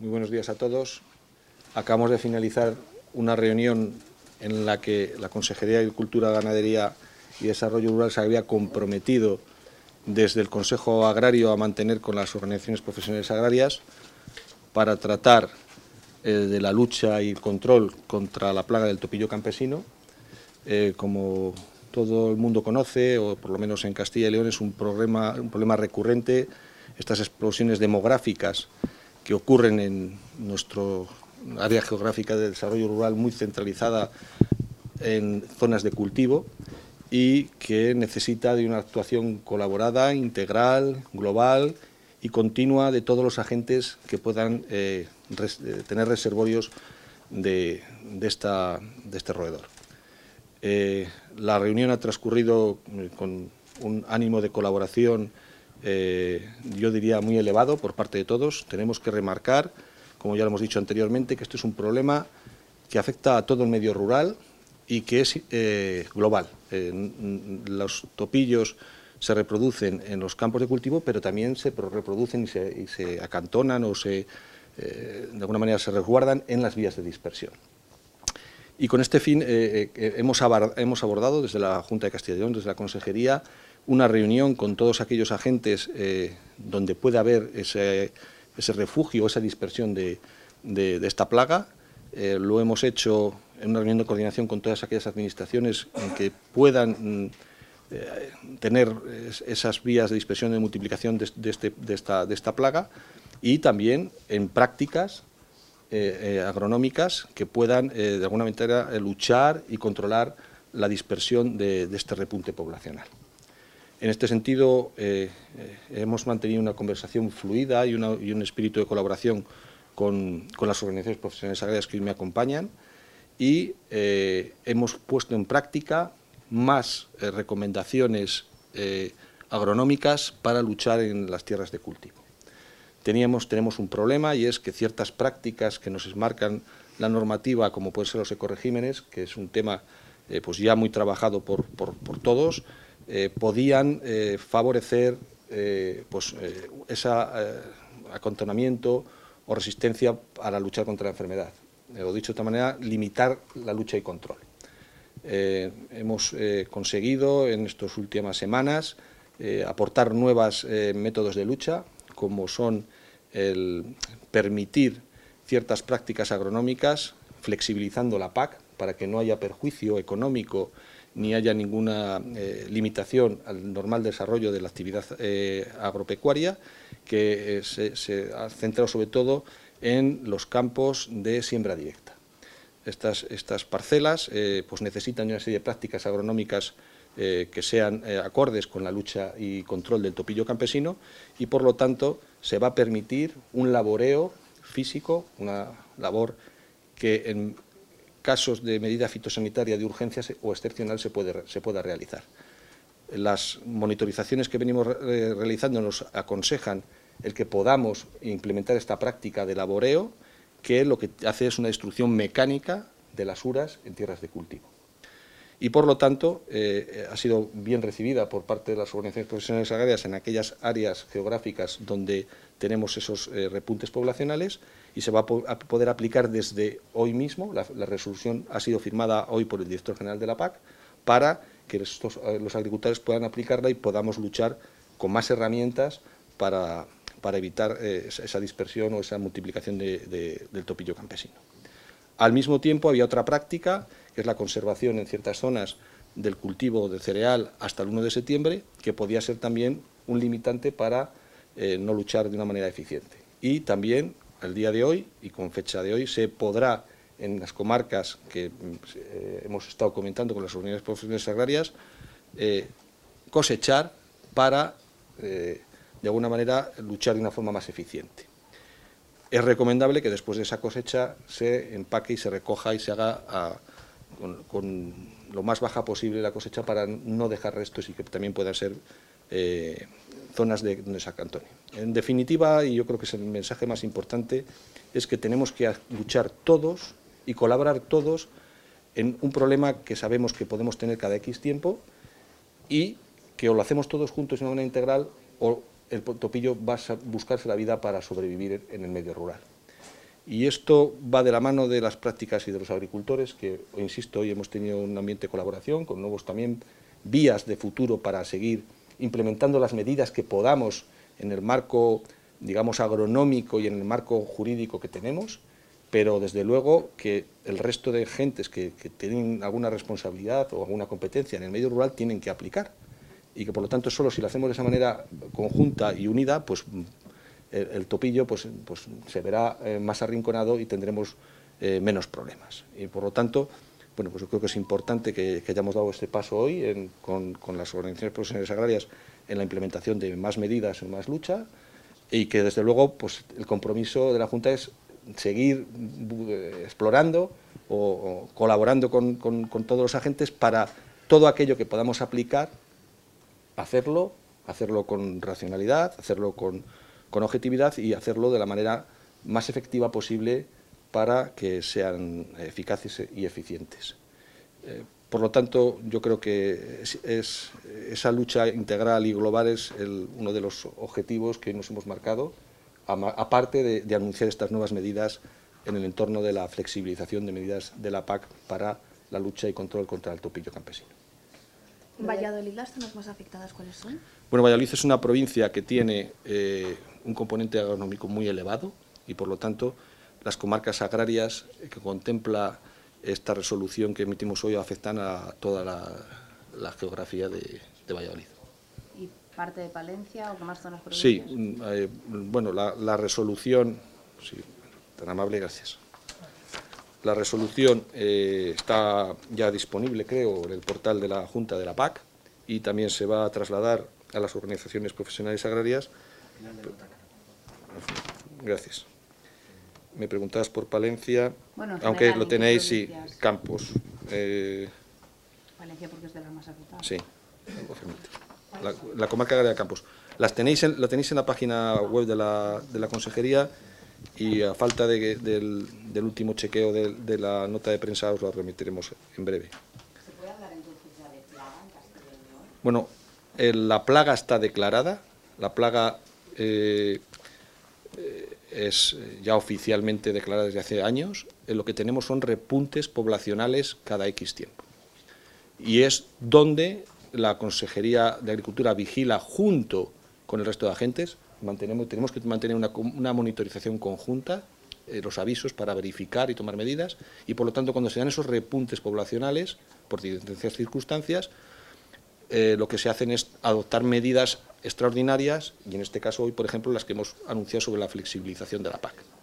Muy buenos días a todos. Acabamos de finalizar una reunión en la que la Consejería de Agricultura, Ganadería y Desarrollo Rural se había comprometido desde el Consejo Agrario a mantener con las organizaciones profesionales agrarias para tratar de la lucha y control contra la plaga del topillo campesino. Como todo el mundo conoce, o por lo menos en Castilla y León, es un problema recurrente, estas explosiones demográficas que ocurren en nuestro área geográfica de desarrollo rural muy centralizada en zonas de cultivo y que necesita de una actuación colaborada, integral, global y continua de todos los agentes que puedan tener reservorios de este roedor. La reunión ha transcurrido con un ánimo de colaboración, yo diría, muy elevado por parte de todos. Tenemos que remarcar, como ya lo hemos dicho anteriormente, que esto es un problema que afecta a todo el medio rural y que es global. Los topillos se reproducen en los campos de cultivo, pero también se reproducen y se acantonan o de alguna manera se resguardan en las vías de dispersión. Y con este fin hemos abordado desde la Junta de Castilla y León, desde la Consejería, una reunión con todos aquellos agentes donde puede haber ese refugio, esa dispersión de esta plaga. Lo hemos hecho en una reunión de coordinación con todas aquellas administraciones en que puedan tener esas vías de dispersión y de multiplicación de esta plaga, y también en prácticas agronómicas que puedan de alguna manera luchar y controlar la dispersión de este repunte poblacional. En este sentido, hemos mantenido una conversación fluida y un espíritu de colaboración con las organizaciones profesionales agrarias que hoy me acompañan, y hemos puesto en práctica más recomendaciones agronómicas para luchar en las tierras de cultivo. Tenemos un problema, y es que ciertas prácticas que nos marcan la normativa, como pueden ser los ecoregímenes, que es un tema pues ya muy trabajado por todos, podían favorecer ese acantonamiento o resistencia para luchar contra la enfermedad. O dicho de otra manera, limitar la lucha y control. Hemos conseguido en estas últimas semanas aportar nuevos métodos de lucha, como son el permitir ciertas prácticas agronómicas, flexibilizando la PAC para que no haya perjuicio económico ni haya ninguna limitación al normal desarrollo de la actividad agropecuaria, que se ha centrado sobre todo en los campos de siembra directa. Estas parcelas pues necesitan una serie de prácticas agronómicas que sean acordes con la lucha y control del topillo campesino, y por lo tanto se va a permitir un laboreo físico, una labor que en casos de medida fitosanitaria de urgencia o excepcional se pueda realizar. Las monitorizaciones que venimos realizando nos aconsejan el que podamos implementar esta práctica de laboreo, que lo que hace es una destrucción mecánica de las uras en tierras de cultivo. Y, por lo tanto, ha sido bien recibida por parte de las organizaciones profesionales agrarias en aquellas áreas geográficas donde tenemos esos repuntes poblacionales, y se va a poder aplicar desde hoy mismo. La resolución ha sido firmada hoy por el director general de la PAC para que los agricultores puedan aplicarla y podamos luchar con más herramientas para evitar esa dispersión o esa multiplicación del topillo campesino. Al mismo tiempo, había otra práctica, que es la conservación en ciertas zonas del cultivo de cereal hasta el 1 de septiembre, que podía ser también un limitante para no luchar de una manera eficiente. Y también, al día de hoy, y con fecha de hoy, se podrá, en las comarcas que hemos estado comentando con las organizaciones profesionales agrarias, cosechar para, de alguna manera, luchar de una forma más eficiente. Es recomendable que después de esa cosecha se empaque y se recoja y se haga con lo más baja posible la cosecha, para no dejar restos y que también puedan ser zonas donde se acantone. En definitiva, y yo creo que es el mensaje más importante, es que tenemos que luchar todos y colaborar todos en un problema que sabemos que podemos tener cada X tiempo, y que o lo hacemos todos juntos de una manera integral, o el topillo va a buscarse la vida para sobrevivir en el medio rural. Y esto va de la mano de las prácticas y de los agricultores, que, insisto, hoy hemos tenido un ambiente de colaboración, con nuevos también vías de futuro para seguir implementando las medidas que podamos en el marco, digamos, agronómico y en el marco jurídico que tenemos, pero desde luego que el resto de gentes que tienen alguna responsabilidad o alguna competencia en el medio rural tienen que aplicar, y que por lo tanto solo si lo hacemos de esa manera conjunta y unida, pues el topillo pues se verá más arrinconado y tendremos menos problemas. Y por lo tanto, bueno, pues yo creo que es importante que hayamos dado este paso hoy con las organizaciones profesionales agrarias en la implementación de más medidas, en más lucha, y que desde luego pues el compromiso de la Junta es seguir explorando o colaborando con todos los agentes para todo aquello que podamos aplicar, hacerlo con racionalidad, hacerlo con objetividad y hacerlo de la manera más efectiva posible para que sean eficaces y eficientes. Por lo tanto, yo creo que esa lucha integral y global es uno de los objetivos que nos hemos marcado, aparte de anunciar estas nuevas medidas en el entorno de la flexibilización de medidas de la PAC para la lucha y control contra el topillo campesino. ¿Valladolid, las zonas más afectadas cuáles son? Bueno, Valladolid es una provincia que tiene un componente agronómico muy elevado y, por lo tanto, las comarcas agrarias que contempla esta resolución que emitimos hoy afectan a toda la geografía de Valladolid. ¿Y parte de Palencia o qué más zonas provincias? Sí, bueno, la resolución, sí, tan amable, gracias. La resolución está ya disponible, creo, en el portal de la Junta de la PAC y también se va a trasladar a las organizaciones profesionales agrarias. Gracias. Me preguntabas por Palencia, bueno, aunque general, lo tenéis, sí, provincias? Campos. Palencia porque es de las más afectadas. Sí, la comarca agraria de Campos. La tenéis en la página web de la Consejería y a falta del último chequeo de la nota de prensa os la remitiremos en breve. ¿Se puede hablar entonces ya de plaga en Castilla y León? Bueno, la plaga está declarada, la plaga es ya oficialmente declarada desde hace años. Lo que tenemos son repuntes poblacionales cada X tiempo. Y es donde la Consejería de Agricultura vigila junto con el resto de agentes. Tenemos que mantener una monitorización conjunta, los avisos para verificar y tomar medidas, y por lo tanto cuando se dan esos repuntes poblacionales, por diversas circunstancias, lo que se hacen es adoptar medidas extraordinarias, y en este caso hoy, por ejemplo, las que hemos anunciado sobre la flexibilización de la PAC.